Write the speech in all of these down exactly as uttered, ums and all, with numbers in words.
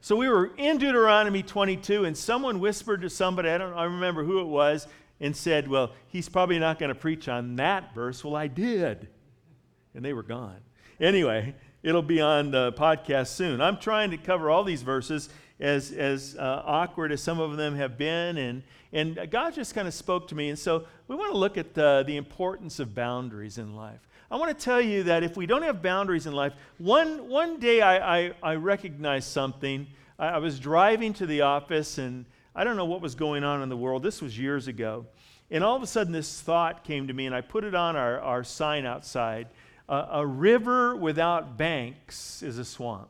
So we were in Deuteronomy twenty-two, and someone whispered to somebody, I don't I remember who it was, and said, well, he's probably not going to preach on that verse. Well, I did. And they were gone. Anyway, it'll be on the podcast soon. I'm trying to cover all these verses, as as uh, awkward as some of them have been, and and God just kind of spoke to me. And so we want to look at the, the importance of boundaries in life. I want to tell you that if we don't have boundaries in life, one one day I, I, I recognized something. I, I was driving to the office, and I don't know what was going on in the world. This was years ago. And all of a sudden this thought came to me, and I put it on our, our sign outside. Uh, a river without banks is a swamp.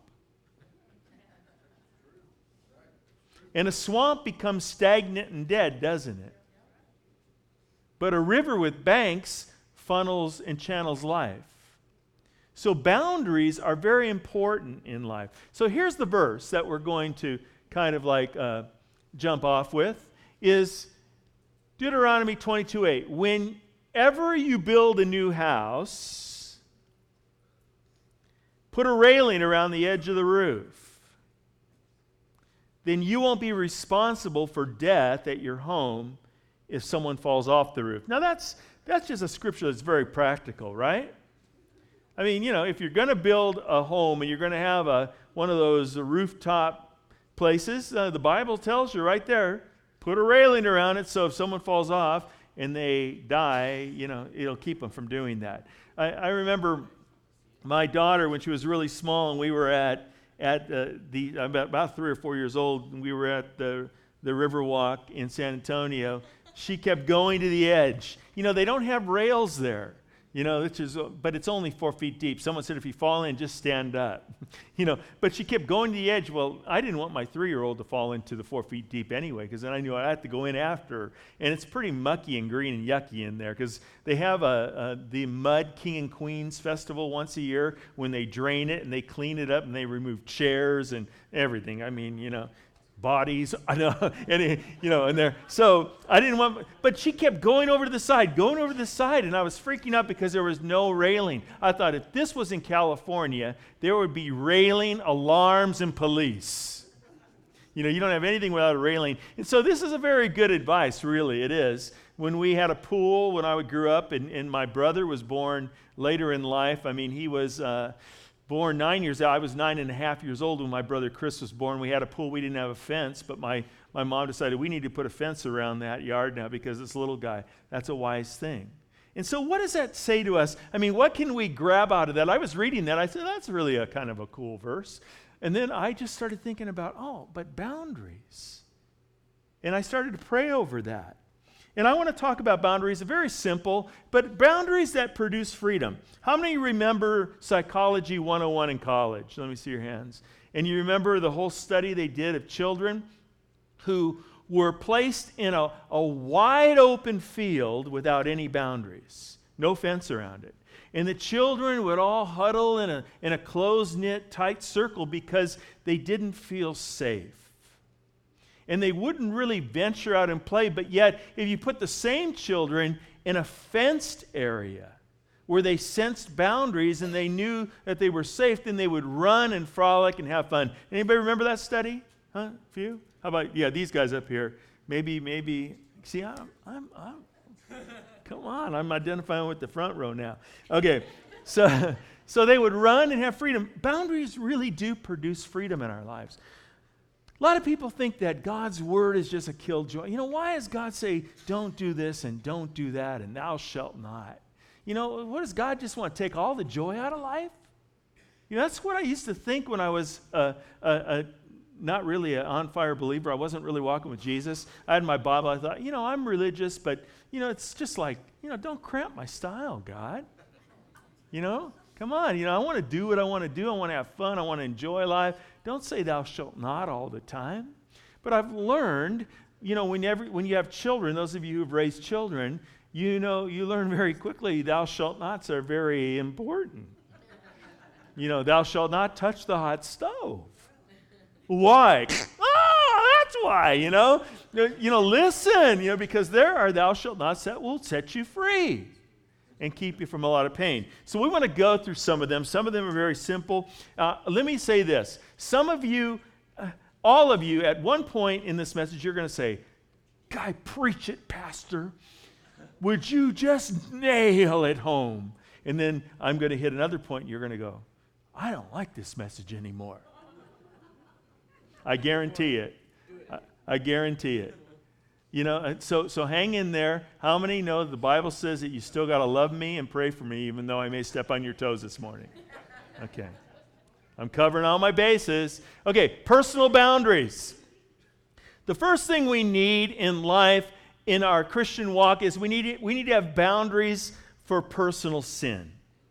And a swamp becomes stagnant and dead, doesn't it? But a river with banks funnels and channels life. So boundaries are very important in life. So here's the verse that we're going to kind of like uh, jump off with, is Deuteronomy twenty-two eight. Whenever you build a new house, put a railing around the edge of the roof. Then you won't be responsible for death at your home if someone falls off the roof. Now that's that's just a scripture that's very practical, right? I mean, you know, if you're going to build a home and you're going to have a one of those rooftop places, uh, the Bible tells you right there, put a railing around it so if someone falls off and they die, you know, it'll keep them from doing that. I, I remember my daughter, when she was really small, and we were at at uh, the about, about three or four years old, and we were at the the Riverwalk in San Antonio. She kept going to the edge. You know, they don't have rails there. You know, which is, but it's only four feet deep. Someone said, if you fall in, just stand up. You know, but she kept going to the edge. Well, I didn't want my three-year-old to fall into the four feet deep anyway, because then I knew I'd have to go in after her. And it's pretty mucky and green and yucky in there, because they have a, a the Mud King and Queens festival once a year when they drain it and they clean it up and they remove chairs and everything. I mean, you know, bodies, I know, and you know, and there. So I didn't want, but she kept going over to the side, going over to the side, and I was freaking out because there was no railing. I thought if this was in California, there would be railing, alarms, and police. You know, you don't have anything without a railing. And so this is a very good advice, really, it is. When we had a pool, when I grew up, and, and my brother was born later in life, I mean, he was uh, born nine years old. I was nine and a half years old when my brother Chris was born. We had a pool. We didn't have a fence, but my, my mom decided we need to put a fence around that yard now because this little guy, that's a wise thing. And so what does that say to us? I mean, what can we grab out of that? I was reading that. I said, that's really a kind of a cool verse. And then I just started thinking about, oh, but boundaries. And I started to pray over that. And I want to talk about boundaries, very simple, but boundaries that produce freedom. How many remember Psychology one oh one in college? Let me see your hands. And you remember the whole study they did of children who were placed in a, a wide open field without any boundaries, no fence around it. And the children would all huddle in a, in a close-knit, tight circle because they didn't feel safe. And they wouldn't really venture out and play, but yet if you put the same children in a fenced area where they sensed boundaries and they knew that they were safe, then they would run and frolic and have fun. Anybody remember that study? Huh? A few? How about, yeah, these guys up here? Maybe, maybe, see, I'm, I'm, I'm come on, I'm identifying with the front row now. Okay, so, so they would run and have freedom. Boundaries really do produce freedom in our lives. A lot of people think that God's word is just a killjoy. You know, why does God say, don't do this and don't do that and thou shalt not? You know, what does God just want to take all the joy out of life? You know, that's what I used to think when I was a, a, a not really an on-fire believer. I wasn't really walking with Jesus. I had my Bible. I thought, you know, I'm religious, but, you know, it's just like, you know, don't cramp my style, God. You know, come on. You know, I want to do what I want to do. I want to have fun. I want to enjoy life. Don't say thou shalt not all the time. But I've learned, you know, whenever, when you have children, those of you who have raised children, you know, you learn very quickly thou shalt nots are very important. You know, thou shalt not touch the hot stove. Why? Oh, that's why, you know. You know, listen, you know, because there are thou shalt nots that will set you free and keep you from a lot of pain. So we want to go through some of them. Some of them are very simple. Uh, let me say this. Some of you, uh, all of you, at one point in this message, you're going to say, "Guy, preach it, Pastor. Would you just nail it home?" And then I'm going to hit another point, and you're going to go, "I don't like this message anymore." I guarantee it. I, I guarantee it. You know, so so hang in there. How many know the Bible says that you still got to love me and pray for me, even though I may step on your toes this morning? Okay. I'm covering all my bases. Okay, personal boundaries. The first thing we need in life, in our Christian walk, is we need, we need to have boundaries for personal sin.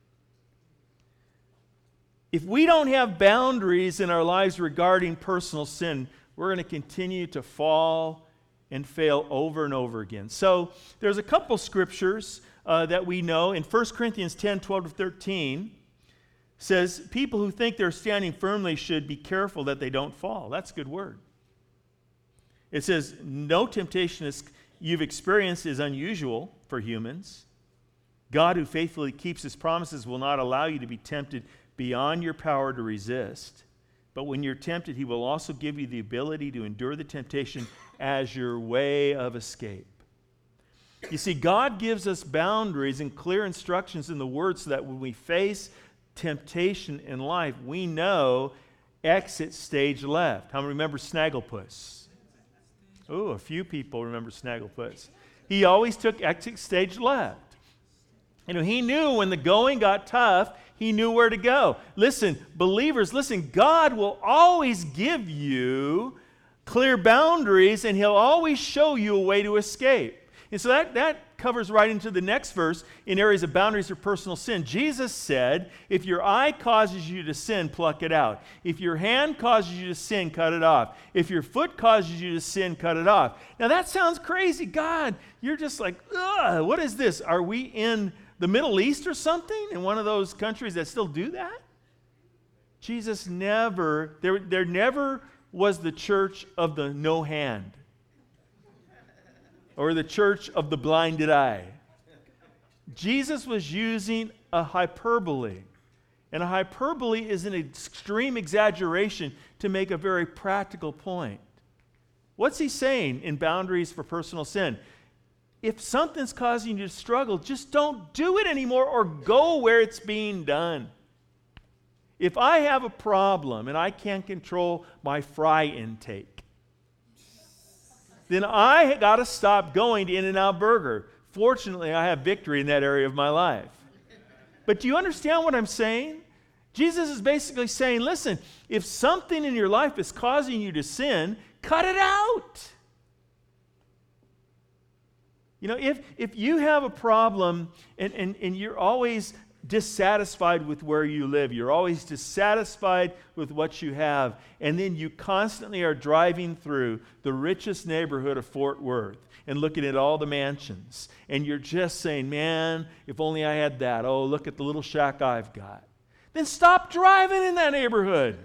If we don't have boundaries in our lives regarding personal sin, we're going to continue to fall and fail over and over again. So there's a couple scriptures uh, that we know. In First Corinthians ten, twelve to thirteen, says people who think they're standing firmly should be careful that they don't fall. That's a good word. It says, no temptation is, you've experienced is unusual for humans. God, who faithfully keeps his promises, will not allow you to be tempted beyond your power to resist. But when you're tempted, he will also give you the ability to endure the temptation as your way of escape. You see, God gives us boundaries and clear instructions in the Word so that when we face temptation in life, we know exit stage left. How many remember Snagglepuss? Oh, a few people remember Snagglepuss. He always took exit stage left. You know, he knew when the going got tough, he knew where to go. Listen, believers, listen, God will always give you clear boundaries, and he'll always show you a way to escape. And so that, that covers right into the next verse in areas of boundaries for personal sin. Jesus said, if your eye causes you to sin, pluck it out. If your hand causes you to sin, cut it off. If your foot causes you to sin, cut it off. Now that sounds crazy. God, you're just like, ugh, what is this? Are we in the Middle East or something? In one of those countries that still do that? Jesus never, there, there never was the church of the no hand or the church of the blinded eye. Jesus was using a hyperbole. And a hyperbole is an extreme exaggeration to make a very practical point. What's he saying in boundaries for personal sin? If something's causing you to struggle, just don't do it anymore or go where it's being done. If I have a problem and I can't control my fry intake, then I got to stop going to In-N-Out Burger. Fortunately, I have victory in that area of my life. But do you understand what I'm saying? Jesus is basically saying, listen, if something in your life is causing you to sin, cut it out. You know, if, if you have a problem and, and, and you're always dissatisfied with where you live, you're always dissatisfied with what you have, and then you constantly are driving through the richest neighborhood of Fort Worth and looking at all the mansions, and you're just saying, man, if only I had that. Oh, look at the little shack I've got. Then stop driving in that neighborhood.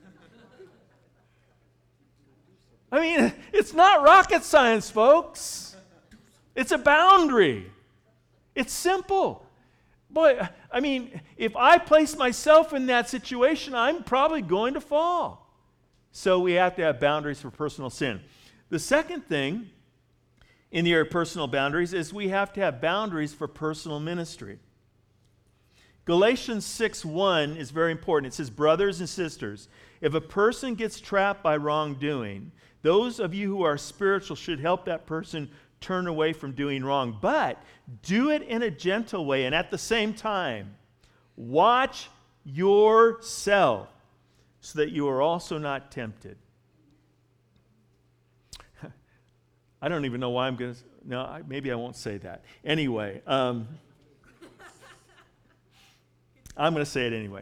I mean, it's not rocket science, folks. It's a boundary. It's simple. Boy, I mean, if I place myself in that situation, I'm probably going to fall. So we have to have boundaries for personal sin. The second thing in the area of personal boundaries is we have to have boundaries for personal ministry. Galatians six one is very important. It says, brothers and sisters, if a person gets trapped by wrongdoing, those of you who are spiritual should help that person turn away from doing wrong, but do it in a gentle way, and at the same time, watch yourself so that you are also not tempted. I don't even know why I'm going to, no, I, maybe I won't say that. Anyway, um, I'm going to say it anyway.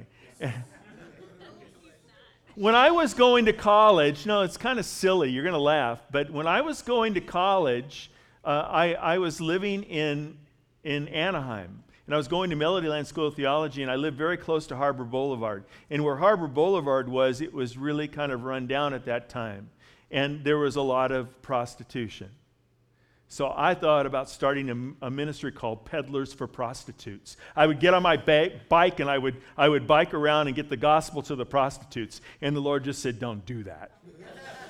When I was going to college, no, it's kind of silly, you're going to laugh, but when I was going to college, Uh, I, I was living in, in Anaheim, and I was going to Melodyland School of Theology, and I lived very close to Harbor Boulevard. And where Harbor Boulevard was, it was really kind of run down at that time, and there was a lot of prostitution. So I thought about starting a, a ministry called Peddlers for Prostitutes. I would get on my ba- bike, and I would, I would bike around and get the gospel to the prostitutes, and the Lord just said, don't do that.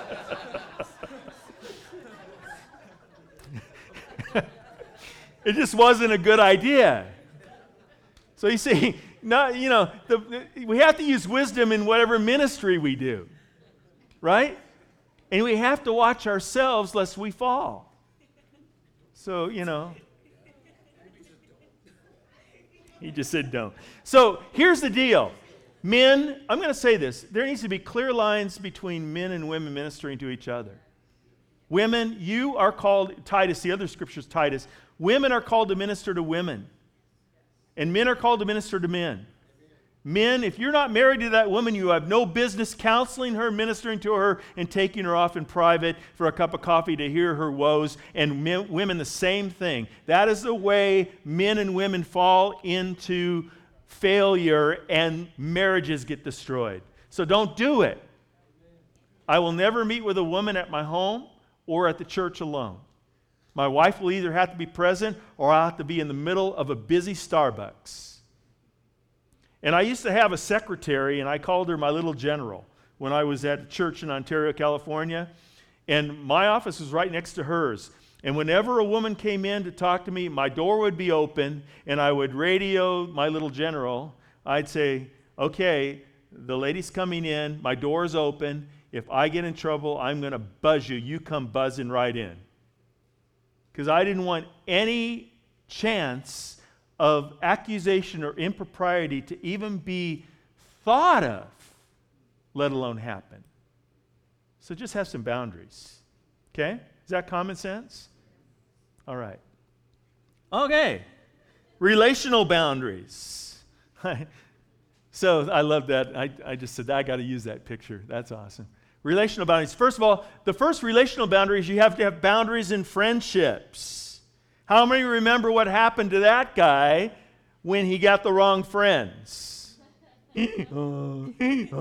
It just wasn't a good idea. So you see, not, you know, the, the, we have to use wisdom in whatever ministry we do, right? And we have to watch ourselves lest we fall. So, you know. He just said don't. So here's the deal. Men, I'm going to say this. There needs to be clear lines between men and women ministering to each other. Women, you are called, Titus, the other scriptures, Titus, women are called to minister to women. And men are called to minister to men. Men, if you're not married to that woman, you have no business counseling her, ministering to her, and taking her off in private for a cup of coffee to hear her woes. And men, women, the same thing. That is the way men and women fall into failure and marriages get destroyed. So don't do it. I will never meet with a woman at my home or at the church alone. My wife will either have to be present or I'll have to be in the middle of a busy Starbucks. And I used to have a secretary, and I called her my little general when I was at a church in Ontario, California. And my office was right next to hers. And whenever a woman came in to talk to me, my door would be open, and I would radio my little general. I'd say, okay, the lady's coming in, my door's open. If I get in trouble, I'm going to buzz you. You come buzzing right in. Because I didn't want any chance of accusation or impropriety to even be thought of, let alone happen. So just have some boundaries. Okay? Is that common sense? All right. Okay. Relational boundaries. So I love that. I, I just said, I got to use that picture. That's awesome. Relational boundaries. First of all, the first relational boundary is you have to have boundaries in friendships. How many remember what happened to that guy when he got the wrong friends? Come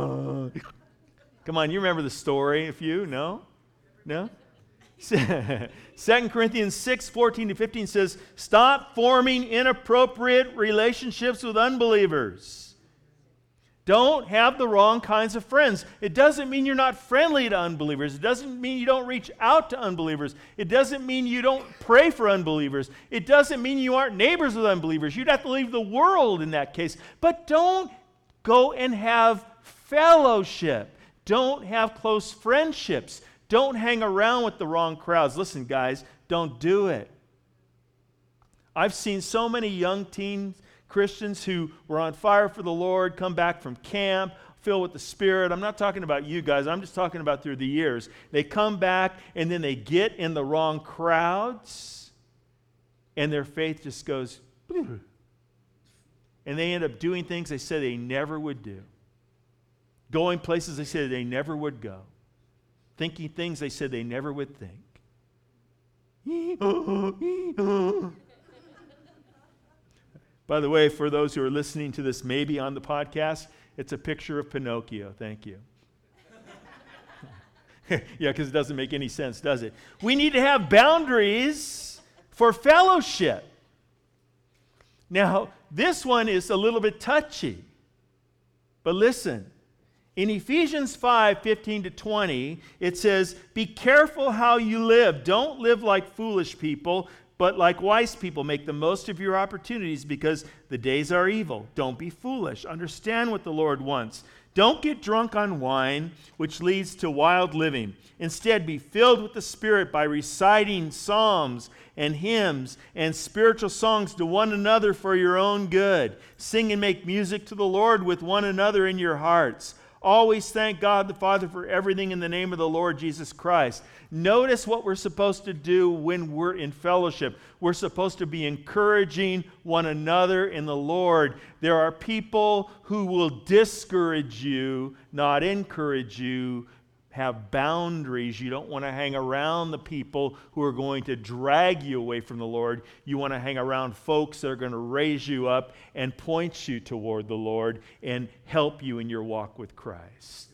on, you remember the story, a few? No? No? Second Corinthians six, fourteen to fifteen says, stop forming inappropriate relationships with unbelievers. Don't have the wrong kinds of friends. It doesn't mean you're not friendly to unbelievers. It doesn't mean you don't reach out to unbelievers. It doesn't mean you don't pray for unbelievers. It doesn't mean you aren't neighbors with unbelievers. You'd have to leave the world in that case. But don't go and have fellowship. Don't have close friendships. Don't hang around with the wrong crowds. Listen, guys, don't do it. I've seen so many young teen Christians who were on fire for the Lord come back from camp, filled with the Spirit. I'm not talking about you guys. I'm just talking about through the years. They come back and then they get in the wrong crowds and their faith just goes, and they end up doing things they said they never would do. Going places they said they never would go. Thinking things they said they never would think. By the way, for those who are listening to this maybe on the podcast, it's a picture of Pinocchio. Thank you. Yeah, because it doesn't make any sense, does it? We need to have boundaries for fellowship. Now, this one is a little bit touchy. But listen, in Ephesians five, fifteen to twenty, it says, be careful how you live. Don't live like foolish people, but like wise people. Make the most of your opportunities because the days are evil. Don't be foolish. Understand what the Lord wants. Don't get drunk on wine, which leads to wild living. Instead, be filled with the Spirit by reciting psalms and hymns and spiritual songs to one another for your own good. Sing and make music to the Lord with one another in your hearts. Always thank God the Father for everything in the name of the Lord Jesus Christ. Notice what we're supposed to do when we're in fellowship. We're supposed to be encouraging one another in the Lord. There are people who will discourage you, not encourage you. Have boundaries. You don't want to hang around the people who are going to drag you away from the Lord. You want to hang around folks that are going to raise you up and point you toward the Lord and help you in your walk with Christ.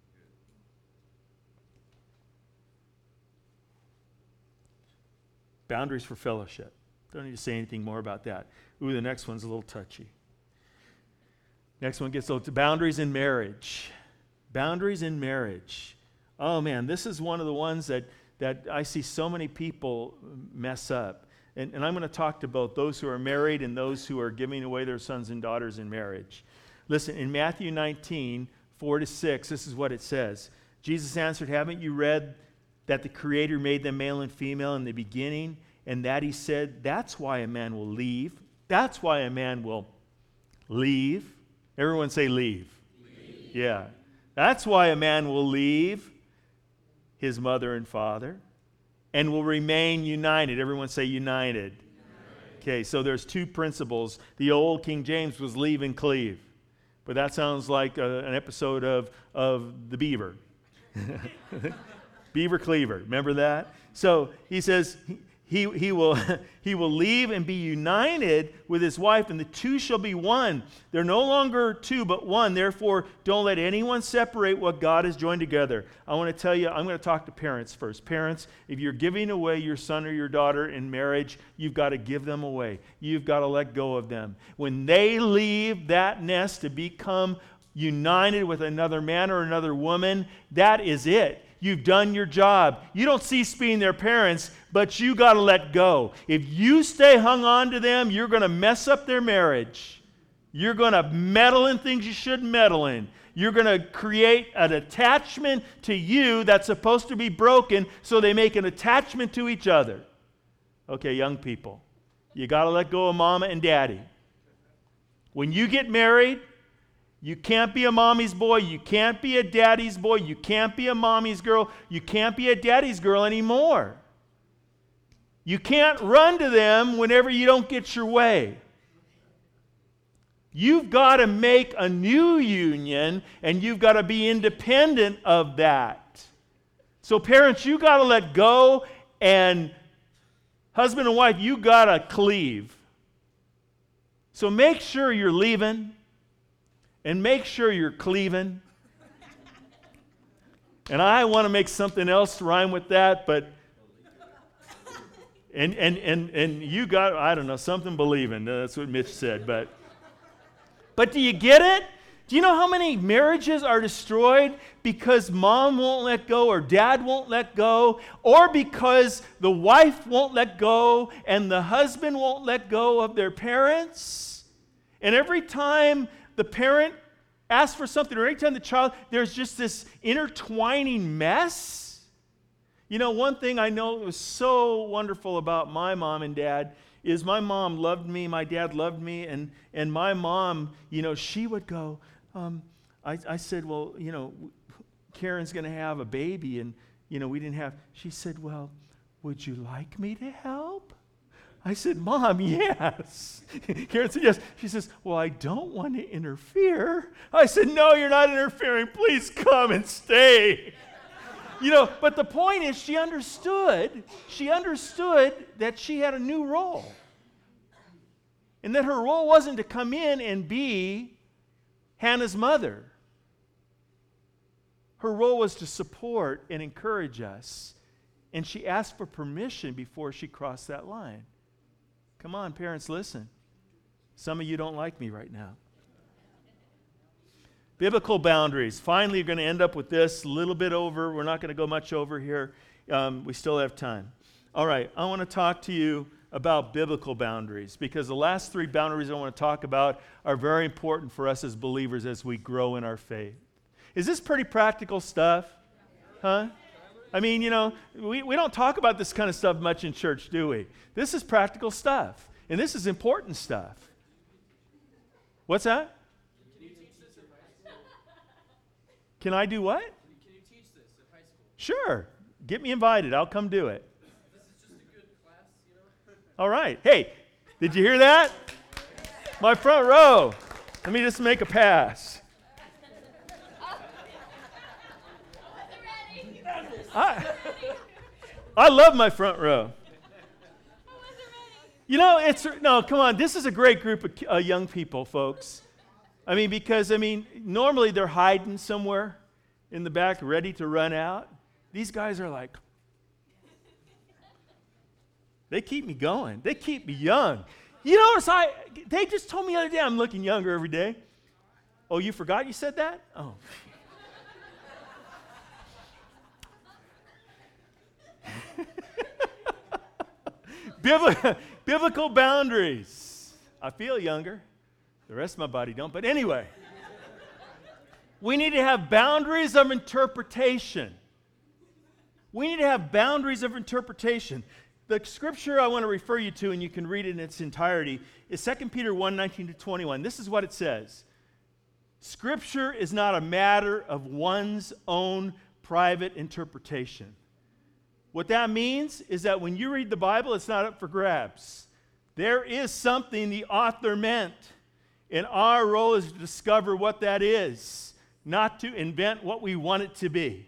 Boundaries for fellowship. Don't need to say anything more about that. Ooh, the next one's a little touchy. Next one gets a little to boundaries in marriage. Boundaries in marriage. Oh man, this is one of the ones that, that I see so many people mess up. And, and I'm going to talk to both those who are married and those who are giving away their sons and daughters in marriage. Listen, in Matthew nineteen, four to six, this is what it says. Jesus answered, haven't you read that the Creator made them male and female in the beginning? And that he said, that's why a man will leave. That's why a man will leave. Everyone say leave. Leave. Yeah. That's why a man will leave his mother and father and will remain united. Everyone say united. United. Okay, so there's two principles. The old King James was leave and cleave. But that sounds like a, an episode of, of The Beaver. Beaver Cleaver. Remember that? So he says he, he, he, will, he will leave and be united with his wife, and the two shall be one. They're no longer two, but one. Therefore, don't let anyone separate what God has joined together. I want to tell you, I'm going to talk to parents first. Parents, if you're giving away your son or your daughter in marriage, you've got to give them away. You've got to let go of them. When they leave that nest to become united with another man or another woman, that is it. You've done your job. You don't cease being their parents, but you got to let go. If you stay hung on to them, you're going to mess up their marriage. You're going to meddle in things you shouldn't meddle in. You're going to create an attachment to you that's supposed to be broken, so they make an attachment to each other. Okay, young people, you got to let go of mama and daddy. When you get married, you can't be a mommy's boy. You can't be a daddy's boy. You can't be a mommy's girl. You can't be a daddy's girl anymore. You can't run to them whenever you don't get your way. You've got to make a new union, and you've got to be independent of that. So parents, you got to let go, and husband and wife, you got to cleave. So make sure you're leaving. And make sure you're cleaving. And I want to make something else rhyme with that, but and and and and you got, I don't know, something believing. That's what Mitch said, but but do you get it? Do you know how many marriages are destroyed because mom won't let go or dad won't let go, or because the wife won't let go and the husband won't let go of their parents? And every time the parent asks for something, or anytime the child, there's just this intertwining mess. You know, one thing I know that was so wonderful about my mom and dad is my mom loved me, my dad loved me, and, and my mom, you know, she would go, um, I, I said, well, you know, Karen's going to have a baby, and, you know, we didn't have, she said, well, would you like me to help? I said, Mom, yes. Karen said, yes. She says, well, I don't want to interfere. I said, no, you're not interfering. Please come and stay. You know, but the point is she understood. She understood that she had a new role. And that her role wasn't to come in and be Hannah's mother. Her role was to support and encourage us. And she asked for permission before she crossed that line. Come on, parents, listen. Some of you don't like me right now. Biblical boundaries. Finally, you're going to end up with this, a little bit over. We're not going to go much over here. Um, we still have time. All right, I want to talk to you about biblical boundaries, because the last three boundaries I want to talk about are very important for us as believers as we grow in our faith. Is this pretty practical stuff? Huh? I mean, you know, we, we don't talk about this kind of stuff much in church, do we? This is practical stuff, and this is important stuff. What's that? Can you teach this in high school? Can I do what? Can you teach this in high school? Sure. Get me invited. I'll come do it. This is just a good class, you know? All right. Hey, did you hear that? My front row. Let me just make a pass. I, I love my front row. You know, it's, no, come on. This is a great group of uh, young people, folks. I mean, because, I mean, normally they're hiding somewhere in the back, ready to run out. These guys are like, they keep me going. They keep me young. You notice I, they just told me the other day I'm looking younger every day. Oh, you forgot you said that? Oh. Bibli- biblical boundaries. I feel younger. The rest of my body don't. But anyway, we need to have boundaries of interpretation. We need to have boundaries of interpretation. The scripture I want to refer you to, and you can read it in its entirety, is Second Peter one, nineteen to twenty-one. This is what it says. Scripture is not a matter of one's own private interpretation. What that means is that when you read the Bible, it's not up for grabs. There is something the author meant, and our role is to discover what that is, not to invent what we want it to be.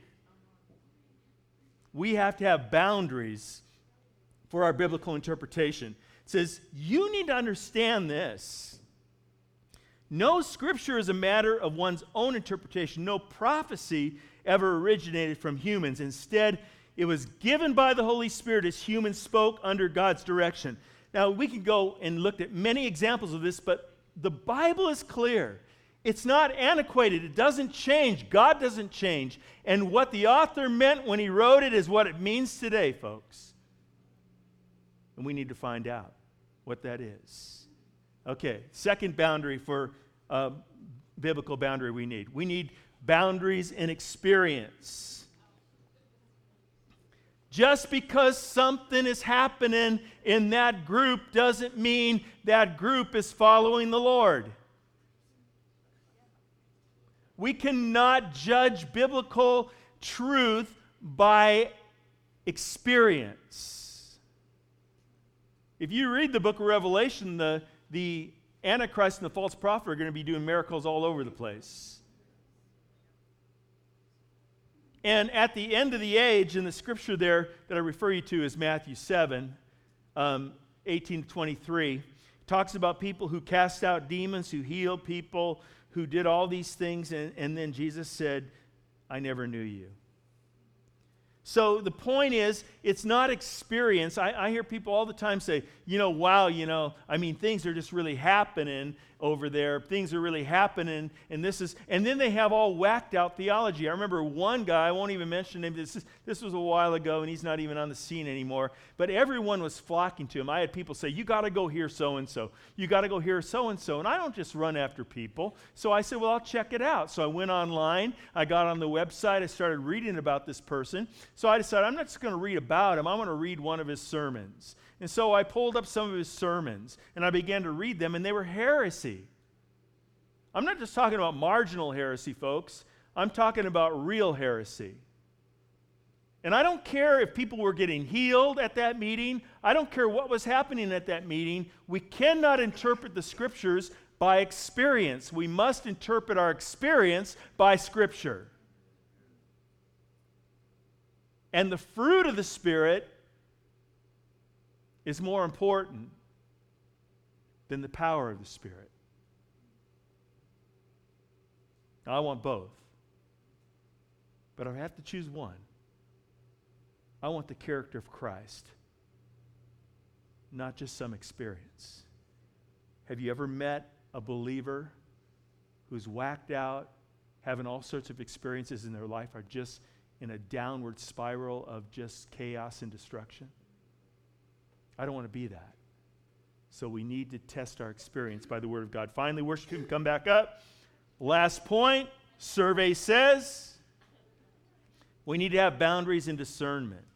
We have to have boundaries for our biblical interpretation. It says, you need to understand this. No scripture is a matter of one's own interpretation. No prophecy ever originated from humans. Instead, it was given by the Holy Spirit as humans spoke under God's direction. Now, we can go and look at many examples of this, but the Bible is clear. It's not antiquated. It doesn't change. God doesn't change. And what the author meant when he wrote it is what it means today, folks. And we need to find out what that is. Okay, second boundary for uh, biblical boundary we need. We need boundaries in experience. Just because something is happening in that group doesn't mean that group is following the Lord. We cannot judge biblical truth by experience. If you read the book of Revelation, the, the Antichrist and the false prophet are going to be doing miracles all over the place. And at the end of the age, in the scripture there that I refer you to is Matthew seven, um, eighteen to twenty-three, talks about people who cast out demons, who healed people, who did all these things, and, and then Jesus said, I never knew you. So the point is, it's not experience. I, I hear people all the time say, you know, wow, you know, I mean, things are just really happening over there. Things are really happening, and this is, and then they have all whacked out theology. I remember one guy, I won't even mention him, this, is, this was a while ago, and he's not even on the scene anymore, but everyone was flocking to him. I had people say, you got to go hear so-and-so. You got to go hear so-and-so, and I don't just run after people. So I said, well, I'll check it out. So I went online, I got on the website, I started reading about this person. So I decided I'm not just going to read about him, I'm going to read one of his sermons. And so I pulled up some of his sermons, and I began to read them, and they were heresy. I'm not just talking about marginal heresy, folks. I'm talking about real heresy. And I don't care if people were getting healed at that meeting. I don't care what was happening at that meeting. We cannot interpret the scriptures by experience. We must interpret our experience by Scripture. And the fruit of the Spirit is more important than the power of the Spirit. Now, I want both. But I have to choose one. I want the character of Christ, not just some experience. Have you ever met a believer who's whacked out, having all sorts of experiences in their life, are just in a downward spiral of just chaos and destruction? I don't want to be that. So we need to test our experience by the Word of God. Finally, worship team, come back up. Last point, survey says we need to have boundaries and discernment.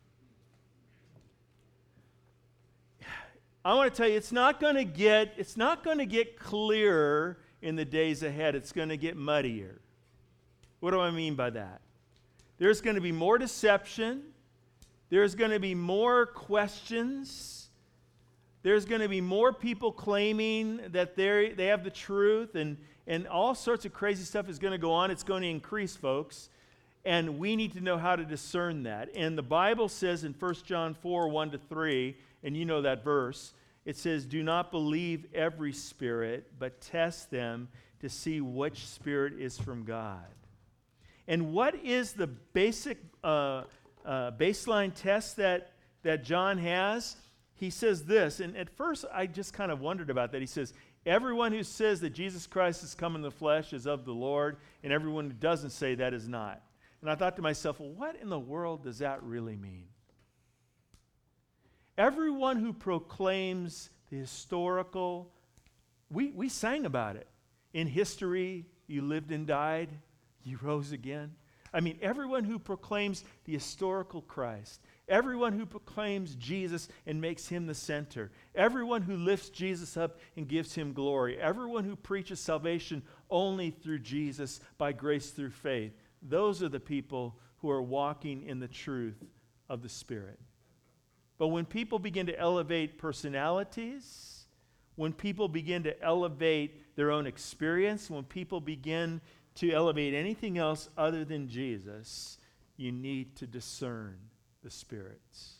I want to tell you, it's not going to get, it's not going to get clearer in the days ahead. It's going to get muddier. What do I mean by that? There's going to be more deception. There's going to be more questions. There's going to be more people claiming that they they have the truth, and, and all sorts of crazy stuff is going to go on. It's going to increase, folks. And we need to know how to discern that. And the Bible says in First John four, one to three, and you know that verse, it says, do not believe every spirit, but test them to see which spirit is from God. And what is the basic uh, uh, baseline test that, that John has? He says this, and at first I just kind of wondered about that. He says, everyone who says that Jesus Christ has come in the flesh is of the Lord, and everyone who doesn't say that is not. And I thought to myself, well, what in the world does that really mean? everyone who proclaims the historical, we, we sang about it. In history, you lived and died, you rose again. I mean, everyone who proclaims the historical Christ, everyone who proclaims Jesus and makes him the center, everyone who lifts Jesus up and gives him glory, everyone who preaches salvation only through Jesus by grace through faith, those are the people who are walking in the truth of the Spirit. But when people begin to elevate personalities, when people begin to elevate their own experience, when people begin to elevate anything else other than Jesus, you need to discern the spirits.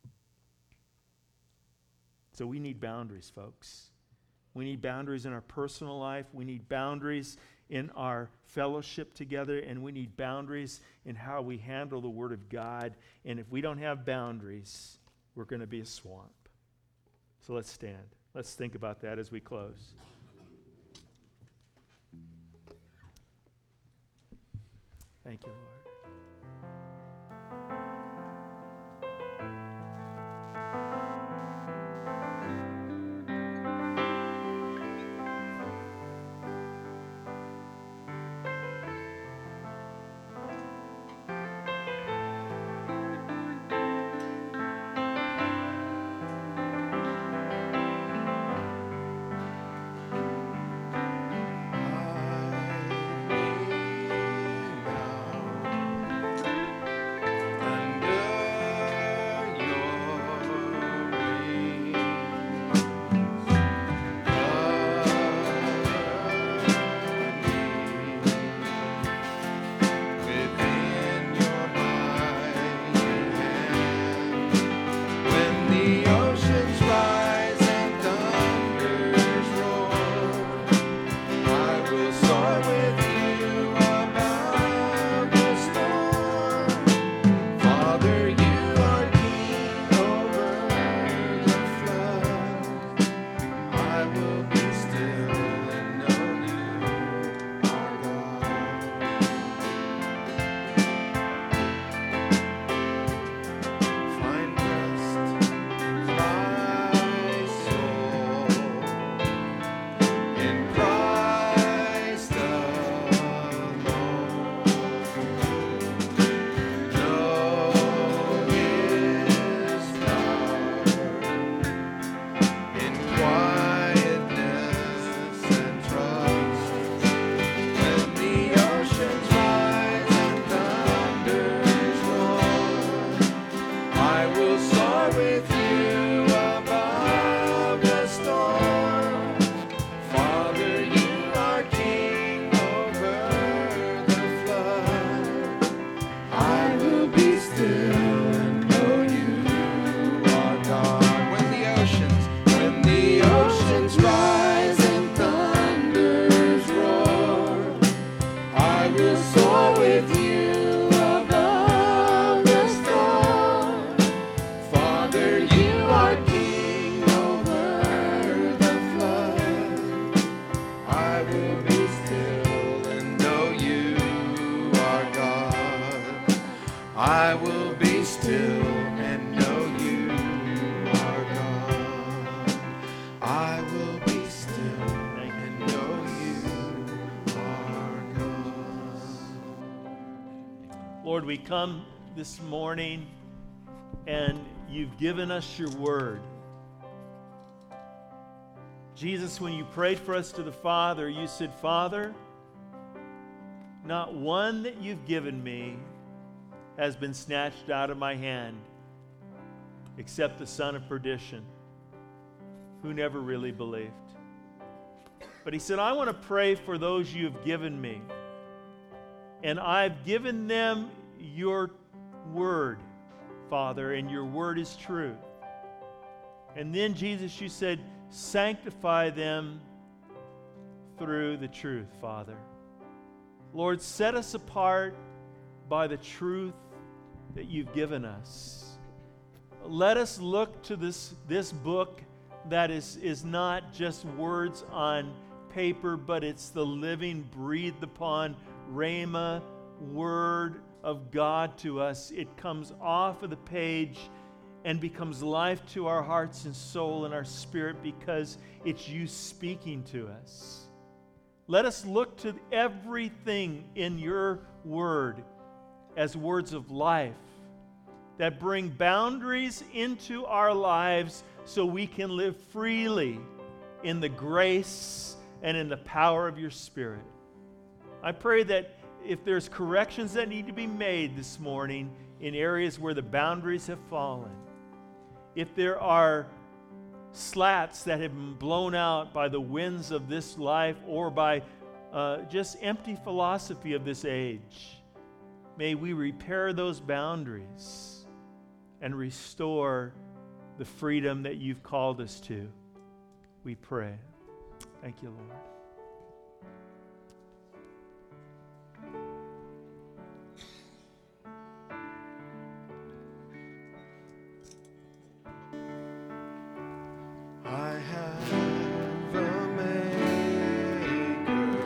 So we need boundaries, folks. We need boundaries in our personal life. We need boundaries in our fellowship together, and we need boundaries in how we handle the Word of God. And if we don't have boundaries, we're going to be a swamp. So let's stand. Let's think about that as we close. Thank you, Lord. Lord, we come this morning and you've given us your word. Jesus, when you prayed for us to the Father, you said, Father, not one that you've given me has been snatched out of my hand, except the son of perdition, who never really believed. But he said, I want to pray for those you have given me. And I've given them your word, Father, and your word is true. And then, Jesus, you said, sanctify them through the truth, Father. Lord, set us apart by the truth that you've given us. Let us look to this, this book that is, is not just words on paper, but it's the living, breathed upon Rhema word of God to us. It comes off of the page and becomes life to our hearts and soul and our spirit because it's you speaking to us. Let us look to everything in your word as words of life that bring boundaries into our lives so we can live freely in the grace and in the power of your Spirit. I pray that if there's corrections that need to be made this morning in areas where the boundaries have fallen, if there are slats that have been blown out by the winds of this life or by uh, just empty philosophy of this age, may we repair those boundaries and restore the freedom that you've called us to. We pray. Thank you, Lord. I have a maker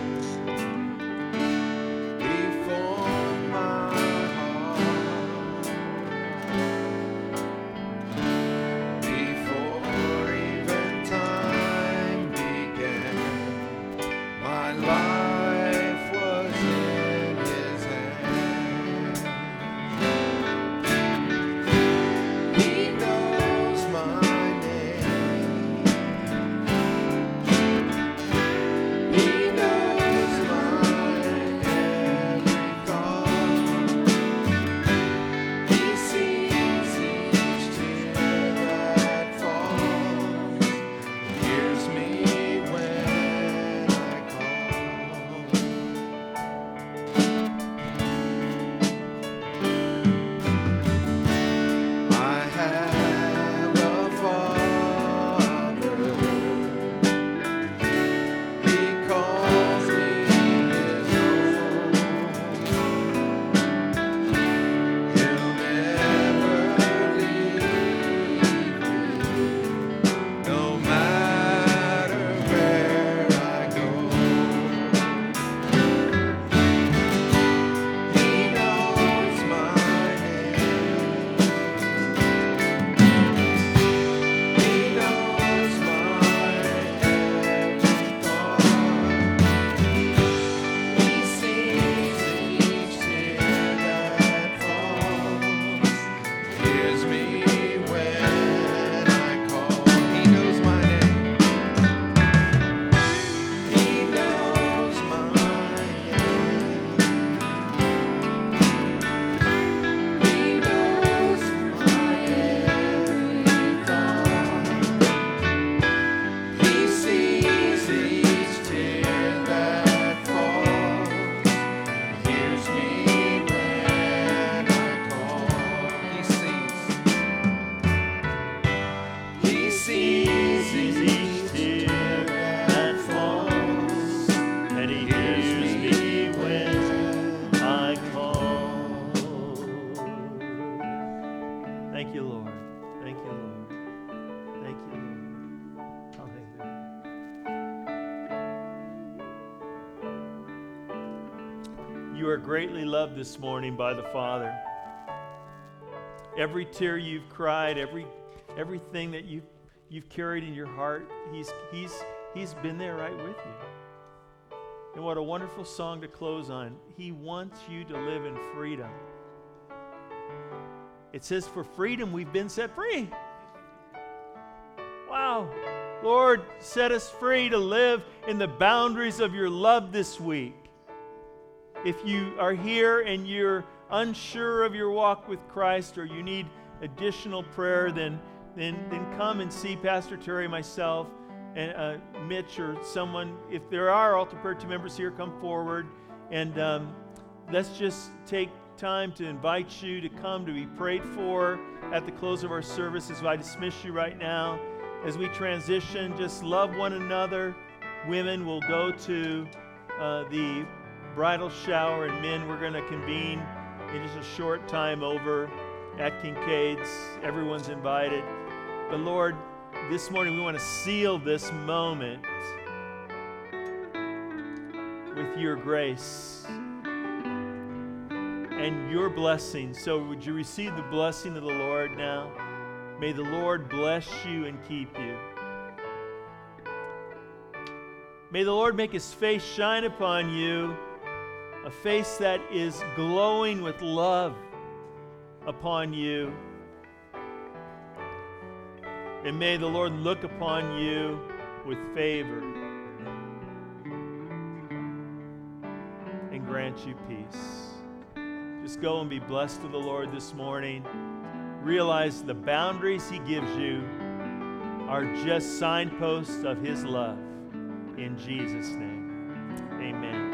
before my heart, before even time began. My life was in His hands. He knows my You are greatly loved this morning by the Father. Every tear you've cried, every everything that you've, you've carried in your heart, he's, he's, he's been there right with you. And what a wonderful song to close on. He wants you to live in freedom. It says, for freedom we've been set free. Wow. Lord, set us free to live in the boundaries of your love this week. If you are here and you're unsure of your walk with Christ, or you need additional prayer, then then then come and see Pastor Terry, myself, and uh, Mitch, or someone. If there are altar prayer team members here, come forward, and um, let's just take time to invite you to come to be prayed for at the close of our service. As I dismiss you right now, as we transition, just love one another. Women will go to uh, the bridal shower, and men, we're going to convene in just a short time over at Kincaid's. Everyone's invited. But Lord, this morning we want to seal this moment with your grace. And and your blessing. So would you receive the blessing of the Lord now? May the Lord bless you and keep you. May the Lord make his face shine upon you, a face that is glowing with love upon you. And may the Lord look upon you with favor and grant you peace. Just go and be blessed of the Lord this morning. Realize the boundaries he gives you are just signposts of his love. In Jesus' name, amen.